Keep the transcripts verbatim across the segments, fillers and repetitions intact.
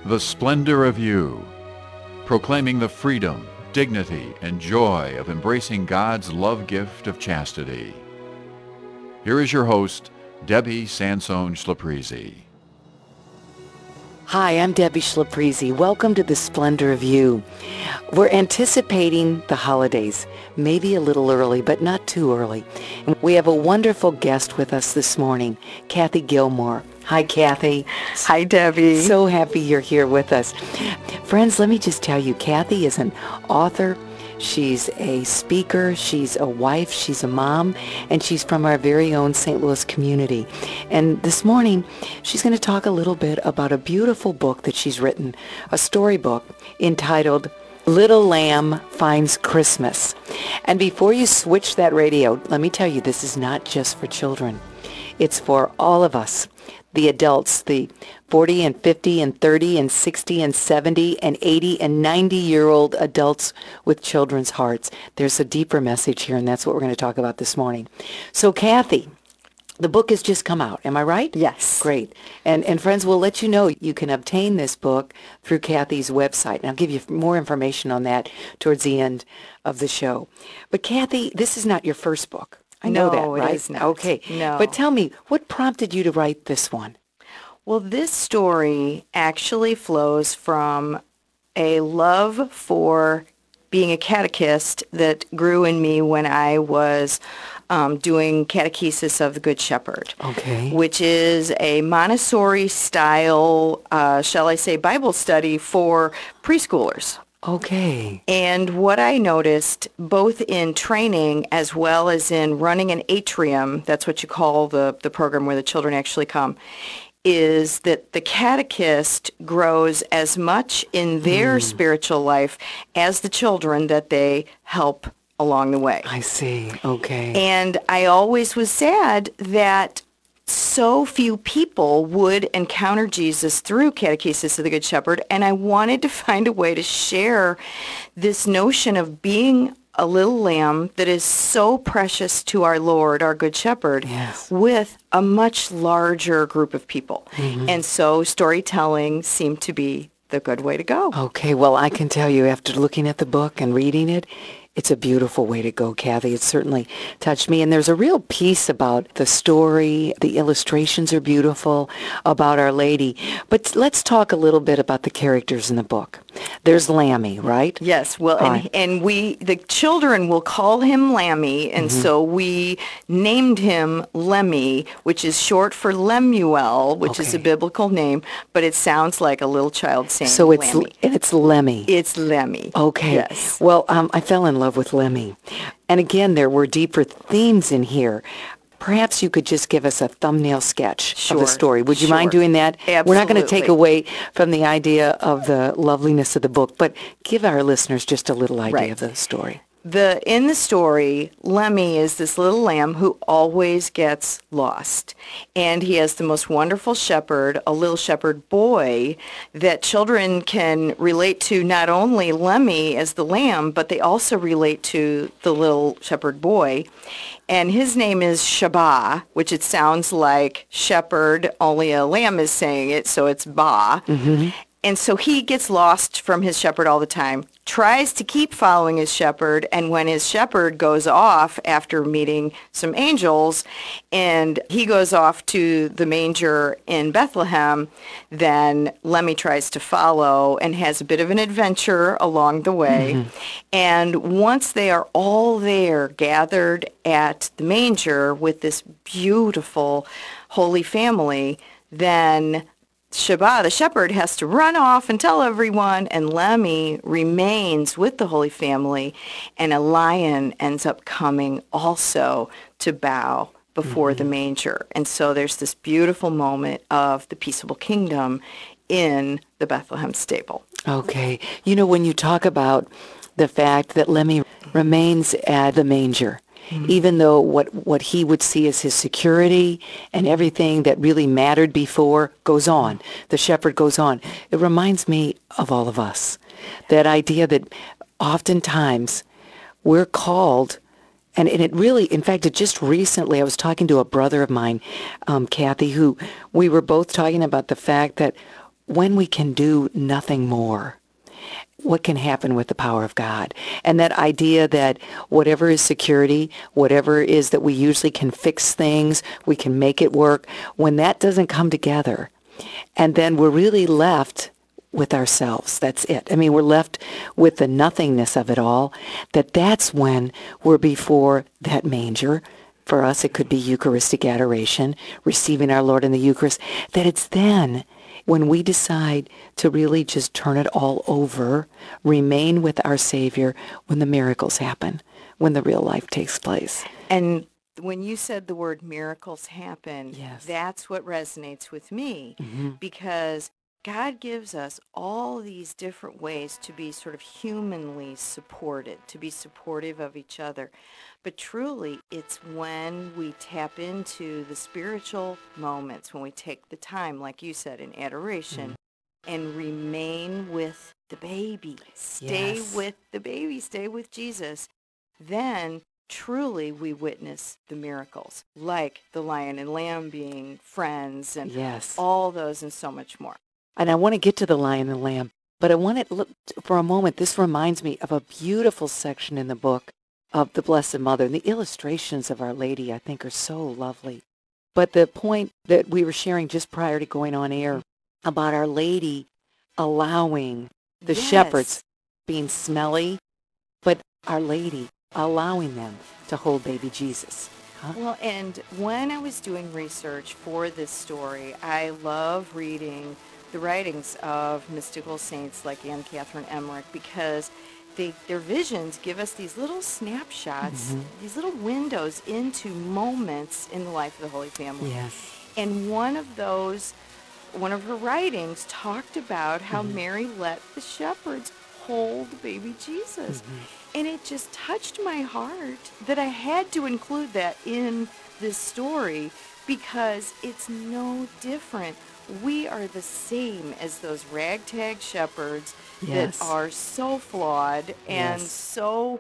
The Splendor of You, proclaiming the freedom, dignity, and joy of embracing God's love gift of chastity. Here is your host, Debbie Sansone Schlaprizi. Hi, I'm Debbie Schlaprizi. Welcome to The Splendor of You. We're anticipating the holidays, maybe a little early, but not too early. And we have a wonderful guest with us this morning, Kathy Gilmore. Hi, Kathy. Hi, Debbie. So happy you're here with us. Friends, let me just tell you, Kathy is an author. She's a speaker, she's a wife, she's a mom, and she's from our very own Saint Louis community. And this morning, she's going to talk a little bit about a beautiful book that she's written, a storybook entitled Little Lamb Finds Christmas. And before you switch that radio, let me tell you, this is not just for children. It's for all of us, the adults, the forty and fifty and thirty and sixty and seventy and eighty and ninety-year-old adults with children's hearts. There's a deeper message here, and that's what we're going to talk about this morning. So, Kathy, the book has just come out. Am I right? Yes. Great. And, and friends, we'll let you know you can obtain this book through Kathy's website, and I'll give you more information on that towards the end of the show. But, Kathy, this is not your first book. I know no, that, right? It is not. Okay. No. But tell me, what prompted you to write this one? Well, this story actually flows from a love for being a catechist that grew in me when I was um, doing catechesis of the Good Shepherd. Okay. Which is a Montessori-style, uh, shall I say, Bible study for preschoolers. Okay. And what I noticed, both in training as well as in running an atrium, that's what you call the, the program where the children actually come, is that the catechist grows as much in their mm. spiritual life as the children that they help along the way. I see. Okay. And I always was sad that so few people would encounter Jesus through Catechesis of the Good Shepherd, and I wanted to find a way to share this notion of being a little lamb that is so precious to our Lord, our Good Shepherd, yes. with a much larger group of people. Mm-hmm. And so storytelling seemed to be the good way to go. Okay, well, I can tell you after looking at the book and reading it, it's a beautiful way to go, Kathy. It certainly touched me. And there's a real piece about the story. The illustrations are beautiful about Our Lady. But let's talk a little bit about the characters in the book. There's Lammy, right? Yes. Well, and, right. and we, the children will call him Lammy, and mm-hmm. so we named him Lemmy, which is short for Lemuel, which okay. is a biblical name, but it sounds like a little child saying So it's Lammy. it's Lemmy. It's Lemmy. Okay. Yes. Well, um, I fell in love with Lemmy. And again, there were deeper themes in here. Perhaps you could just give us a thumbnail sketch sure, of the story. Would you sure. mind doing that? Absolutely. We're not going to take away from the idea of the loveliness of the book, but give our listeners just a little idea right. of the story. The in the story, Lemmy is this little lamb who always gets lost. And he has the most wonderful shepherd, a little shepherd boy, that children can relate to not only Lemmy as the lamb, but they also relate to the little shepherd boy. And his name is Shabbat, which it sounds like shepherd, only a lamb is saying it, so it's Ba. Mm-hmm. And so he gets lost from his shepherd all the time, tries to keep following his shepherd, and when his shepherd goes off after meeting some angels, and he goes off to the manger in Bethlehem, then Lemmy tries to follow and has a bit of an adventure along the way. Mm-hmm. And once they are all there, gathered at the manger with this beautiful Holy Family, then Shabbat, the shepherd, has to run off and tell everyone, and Lemmy remains with the Holy Family, and a lion ends up coming also to bow before mm-hmm. the manger. And so there's this beautiful moment of the peaceable kingdom in the Bethlehem stable. Okay. You know, when you talk about the fact that Lemmy remains at the manger, Mm-hmm. even though what, what he would see as his security and everything that really mattered before goes on, the shepherd goes on. It reminds me of all of us, that idea that oftentimes we're called, and, and it really, in fact, it just recently, I was talking to a brother of mine, um, Kathy, who we were both talking about the fact that when we can do nothing more, what can happen with the power of God. And that idea that whatever is security, whatever is that we usually can fix things, we can make it work, when that doesn't come together, and then we're really left with ourselves. That's it. I mean, we're left with the nothingness of it all, that that's when we're before that manger. For us, it could be Eucharistic adoration, receiving our Lord in the Eucharist, that it's then when we decide to really just turn it all over, remain with our Savior, when the miracles happen, when the real life takes place. And when you said the word miracles happen, Yes. that's what resonates with me, Mm-hmm. because God gives us all these different ways to be sort of humanly supported, to be supportive of each other. But truly, it's when we tap into the spiritual moments, when we take the time, like you said, in adoration, mm-hmm. and remain with the baby. Stay Yes. with the baby. Stay with Jesus. Then truly we witness the miracles, like the lion and lamb being friends, and Yes. all those and so much more. And I want to get to the lion and lamb, but I want to look for a moment. This reminds me of a beautiful section in the book of the Blessed Mother. And the illustrations of Our Lady, I think, are so lovely. But the point that we were sharing just prior to going on air about Our Lady allowing the Yes. shepherds being smelly, but Our Lady allowing them to hold baby Jesus. Huh? Well, and when I was doing research for this story, I love reading the writings of mystical saints like Anne Catherine Emmerich, because they, their visions give us these little snapshots, mm-hmm. these little windows into moments in the life of the Holy Family. Yes. And one of those, one of her writings talked about how mm-hmm. Mary let the shepherds hold baby Jesus. Mm-hmm. And it just touched my heart that I had to include that in this story, because it's no different. We are the same as those ragtag shepherds yes. that are so flawed and yes. so,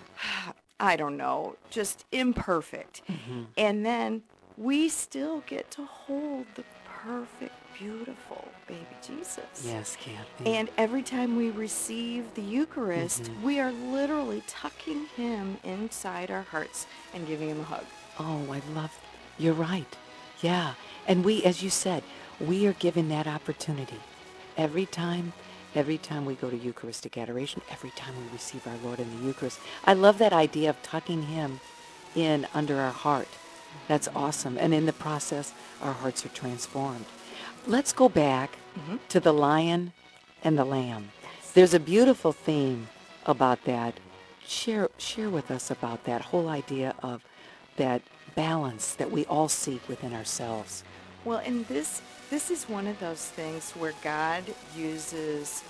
I don't know, just imperfect. Mm-hmm. And then we still get to hold the perfect, beautiful baby Jesus. Yes, Kathy. And every time we receive the Eucharist, mm-hmm. we are literally tucking him inside our hearts and giving him a hug. Oh, I love, you're right. Yeah. And we, as you said, we are given that opportunity every time, every time we go to Eucharistic adoration, every time we receive our Lord in the Eucharist. I love that idea of tucking him in under our heart. That's awesome. And in the process, our hearts are transformed. Let's go back mm-hmm. to the lion and the lamb. There's a beautiful theme about that. Share, share with us about that whole idea of that balance that we all seek within ourselves. Well, and this this is one of those things where God uses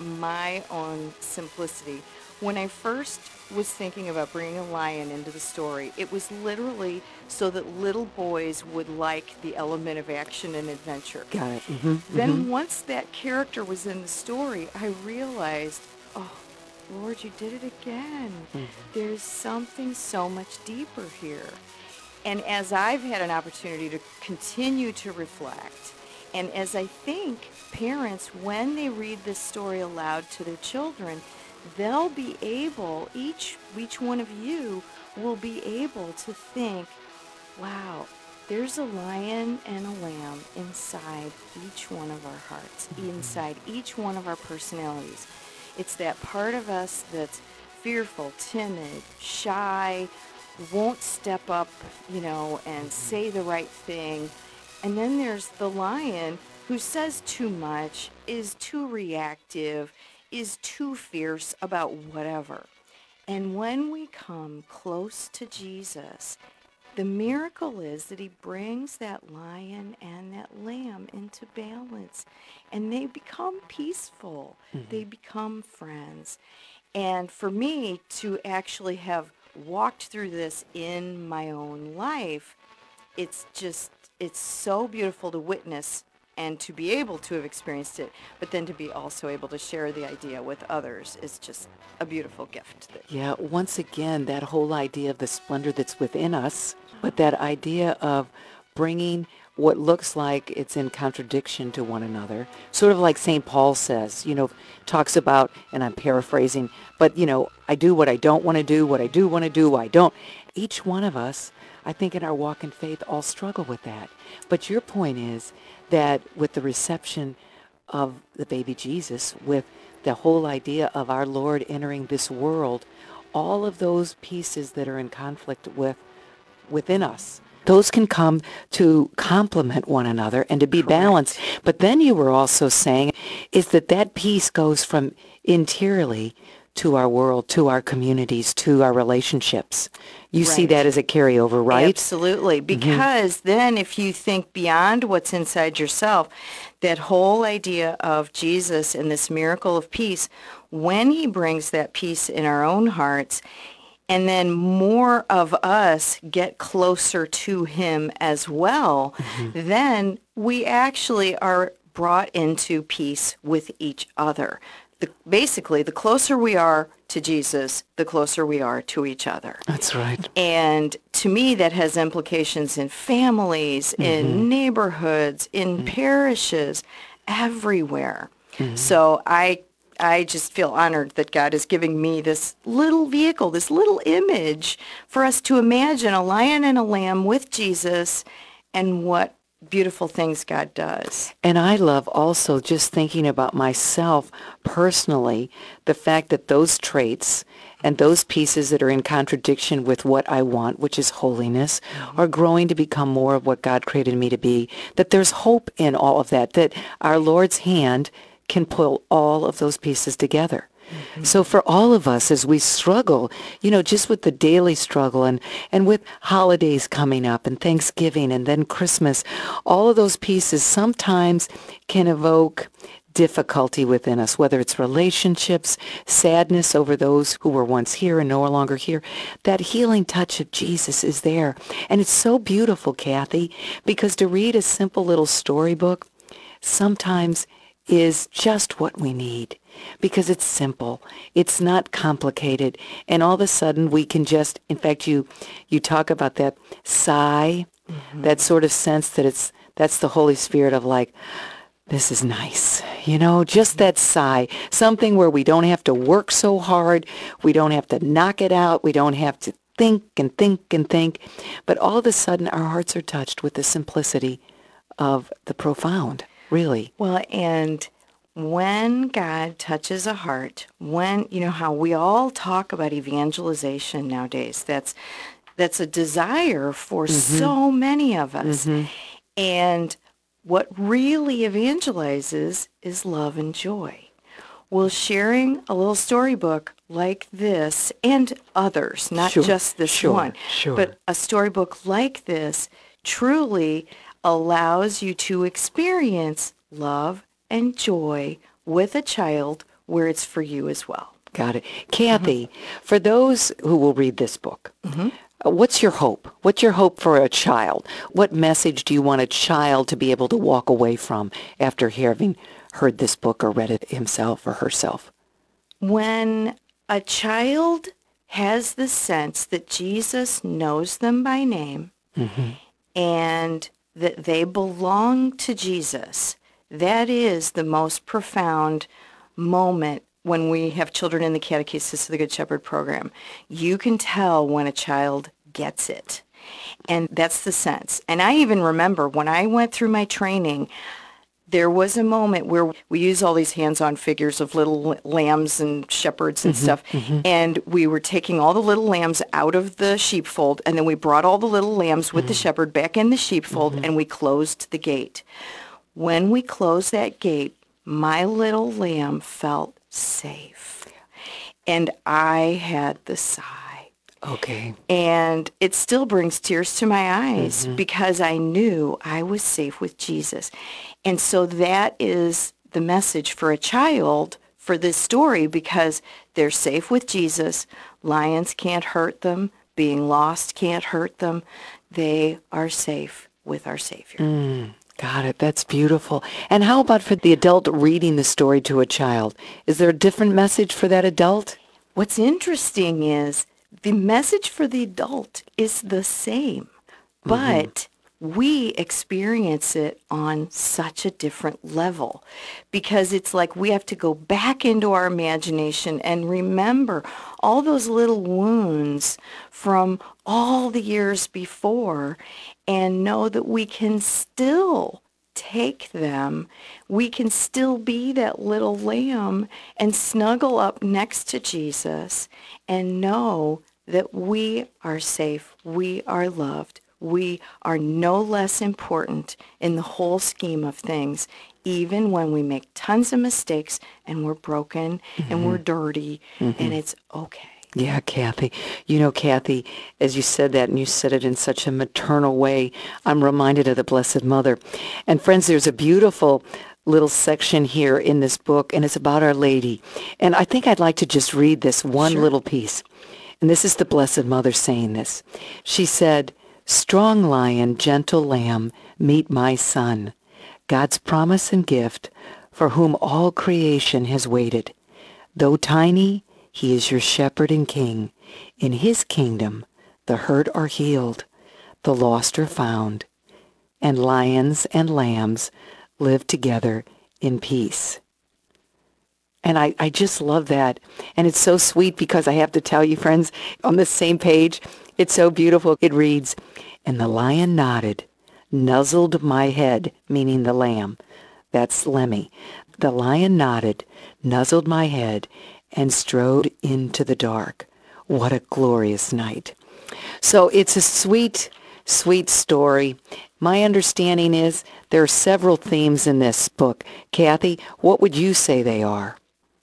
my own simplicity. When I first was thinking about bringing a lion into the story, it was literally so that little boys would like the element of action and adventure. Got it. Mm-hmm. Then mm-hmm. once that character was in the story, I realized, oh, Lord, you did it again. Mm-hmm. There's something so much deeper here. And as I've had an opportunity to continue to reflect, and as I think parents, when they read this story aloud to their children, they'll be able, each each one of you will be able to think, wow, there's a lion and a lamb inside each one of our hearts, mm-hmm. inside each one of our personalities. It's that part of us that's fearful, timid, shy, won't step up, you know, and say the right thing. And then there's the lion who says too much, is too reactive, is too fierce about whatever. And when we come close to Jesus, the miracle is that he brings that lion and that lamb into balance, and they become peaceful. Mm-hmm. They become friends. And for me to actually have walked through this in my own life, it's just, it's so beautiful to witness and to be able to have experienced it, but then to be also able to share the idea with others is just a beautiful gift. Yeah, once again, that whole idea of the splendor that's within us, but that idea of bringing what looks like it's in contradiction to one another, sort of like Saint Paul says, you know, talks about, and I'm paraphrasing, but, you know, I do what I don't want to do, what I do want to do, I don't. Each one of us, I think in our walk in faith, all struggle with that. But your point is that with the reception of the baby Jesus, with the whole idea of our Lord entering this world, all of those pieces that are in conflict with within us, those can come to complement one another and to be Correct. balanced. But then you were also saying is that that piece goes from interiorly to our world, to our communities, to our relationships. You see Right. that as a carryover, right? Absolutely. Because then if you think beyond what's inside yourself, that whole idea of Jesus and this miracle of peace, when he brings that peace in our own hearts, and then more of us get closer to him as well, then we actually are brought into peace with each other. The, basically, the closer we are to Jesus, the closer we are to each other. That's right. And to me, that has implications in families, in neighborhoods, in parishes, everywhere. So I I just feel honored that God is giving me this little vehicle, this little image for us to imagine a lion and a lamb with Jesus and what beautiful things God does. And I love also just thinking about myself personally, the fact that those traits and those pieces that are in contradiction with what I want, which is holiness, are growing to become more of what God created me to be, that there's hope in all of that, that our Lord's hand can pull all of those pieces together. Mm-hmm. So for all of us, as we struggle, you know, just with the daily struggle and, and with holidays coming up and Thanksgiving and then Christmas, all of those pieces sometimes can evoke difficulty within us, whether it's relationships, sadness over those who were once here and no longer here. That healing touch of Jesus is there. And it's so beautiful, Kathy, because to read a simple little storybook sometimes is just what we need, because it's simple. It's not complicated. And all of a sudden we can just, in fact, you you talk about that sigh, mm-hmm. that sort of sense that it's that's the Holy Spirit of like, this is nice. You know, just that sigh, something where we don't have to work so hard. We don't have to knock it out. We don't have to think and think and think. But all of a sudden our hearts are touched with the simplicity of the profound. Really? Well, and when God touches a heart, when, you know, how we all talk about evangelization nowadays, that's that's a desire for mm-hmm. so many of us. Mm-hmm. And what really evangelizes is love and joy. Well, sharing a little storybook like this and others, not sure, just this sure, one, sure. but a storybook like this truly allows you to experience love and joy with a child where it's for you as well. Got it. Kathy, mm-hmm. for those who will read this book, mm-hmm. uh, what's your hope? What's your hope for a child? What message do you want a child to be able to walk away from after having heard this book or read it himself or herself? When a child has the sense that Jesus knows them by name mm-hmm. and that they belong to Jesus, that is the most profound moment when we have children in the Catechesis of the Good Shepherd program. You can tell when a child gets it. And that's the sense. And I even remember when I went through my training, there was a moment where we use all these hands-on figures of little lambs and shepherds and mm-hmm, stuff, mm-hmm. and we were taking all the little lambs out of the sheepfold, and then we brought all the little lambs with mm-hmm. the shepherd back in the sheepfold, mm-hmm. and we closed the gate. When we closed that gate, my little lamb felt safe, and I had the sigh. Okay. And it still brings tears to my eyes mm-hmm. because I knew I was safe with Jesus. And so that is the message for a child for this story, because they're safe with Jesus. Lions can't hurt them. Being lost can't hurt them. They are safe with our Savior. Mm, got it. That's beautiful. And how about for the adult reading the story to a child? Is there a different message for that adult? What's interesting is the message for the adult is the same, but mm-hmm. we experience it on such a different level because it's like we have to go back into our imagination and remember all those little wounds from all the years before and know that we can still take them. We can still be that little lamb and snuggle up next to Jesus and know that we are safe, we are loved, we are no less important in the whole scheme of things, even when we make tons of mistakes and we're broken mm-hmm. and we're dirty, mm-hmm. and it's okay. Yeah, Kathy. You know, Kathy, as you said that, and you said it in such a maternal way, I'm reminded of the Blessed Mother. And friends, there's a beautiful little section here in this book, and it's about Our Lady. And I think I'd like to just read this one Sure. little piece. And this is the Blessed Mother saying this. She said, "Strong lion, gentle lamb, meet my son, God's promise and gift, for whom all creation has waited. Though tiny, he is your shepherd and king. In his kingdom, the hurt are healed, the lost are found, and lions and lambs live together in peace." And I, I just love that. And it's so sweet because I have to tell you, friends, on the same page, it's so beautiful. It reads, "And the lion nodded, nuzzled my head," meaning the lamb. That's Lemmy. "The lion nodded, nuzzled my head, and strode into the dark. What a glorious night." So it's a sweet, sweet story. My understanding is there are several themes in this book. Kathy, what would you say they are?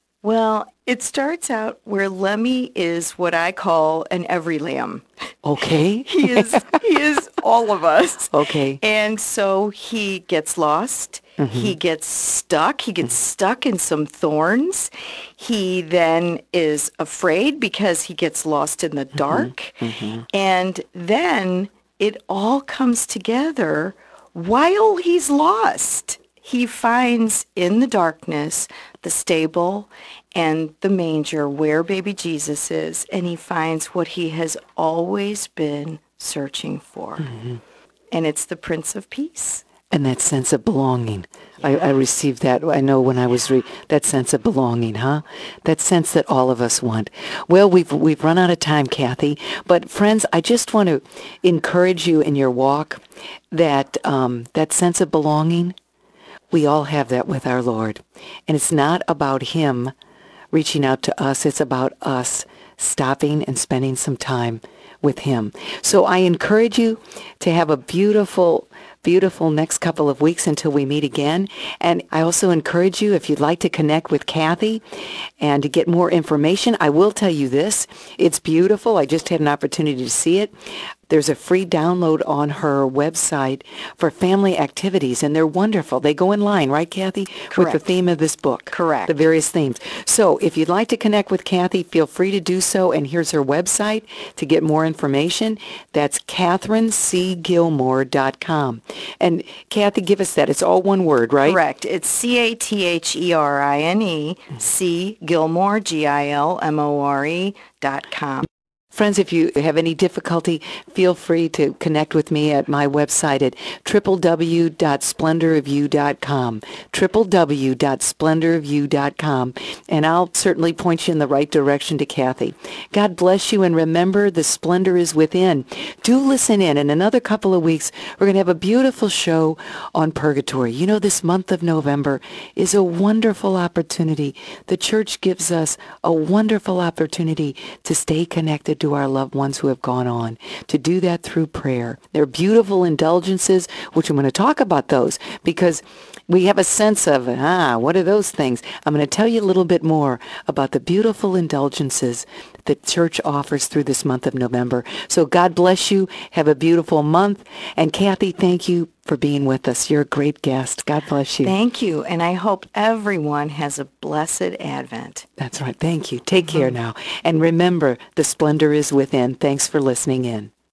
Well, it starts out where Lemmy is what I call an every lamb. Okay. he is he is all of us. Okay. And so he gets lost. Mm-hmm. He gets stuck. He gets mm-hmm. stuck in some thorns. He then is afraid because he gets lost in the dark. Mm-hmm. And then it all comes together while he's lost. He finds in the darkness the stable and the manger where baby Jesus is, and he finds what he has always been searching for. Mm-hmm. And it's the Prince of Peace. And that sense of belonging. Yeah. I, I received that, I know when I was, re- that sense of belonging, huh? That sense that all of us want. Well, we've we've run out of time, Kathy. But friends, I just want to encourage you in your walk that um, that sense of belonging. We all have that with our Lord. And it's not about him reaching out to us. It's about us stopping and spending some time with him. So I encourage you to have a beautiful, beautiful next couple of weeks until we meet again. And I also encourage you, if you'd like to connect with Kathy and to get more information, I will tell you this. It's beautiful. I just had an opportunity to see it. There's a free download on her website for family activities, and they're wonderful. They go in line, right, Kathy? Correct. With the theme of this book. Correct. The various themes. So if you'd like to connect with Kathy, feel free to do so, and here's her website to get more information. That's Catherine C Gilmore dot com. And Kathy, give us that. It's all one word, right? Correct. It's C A T H E R I N E, C Gilmore, G I L M O R E, dot com. Friends, if you have any difficulty, feel free to connect with me at my website at w w w dot splendor of you dot com, w w w dot splendor of you dot com, and I'll certainly point you in the right direction to Kathy. God bless you, and remember, the splendor is within. Do listen in. In another couple of weeks, we're going to have a beautiful show on purgatory. You know, this month of November is a wonderful opportunity. The church gives us a wonderful opportunity to stay connected to our loved ones who have gone on, to do that through prayer. They're beautiful indulgences, which I'm going to talk about those because we have a sense of, ah, what are those things? I'm going to tell you a little bit more about the beautiful indulgences that church offers through this month of November. So God bless you. Have a beautiful month. And Kathy, thank you for being with us. You're a great guest. God bless you. Thank you. And I hope everyone has a blessed Advent. That's right. Thank you. Take care now. And remember, the splendor is within. Thanks for listening in.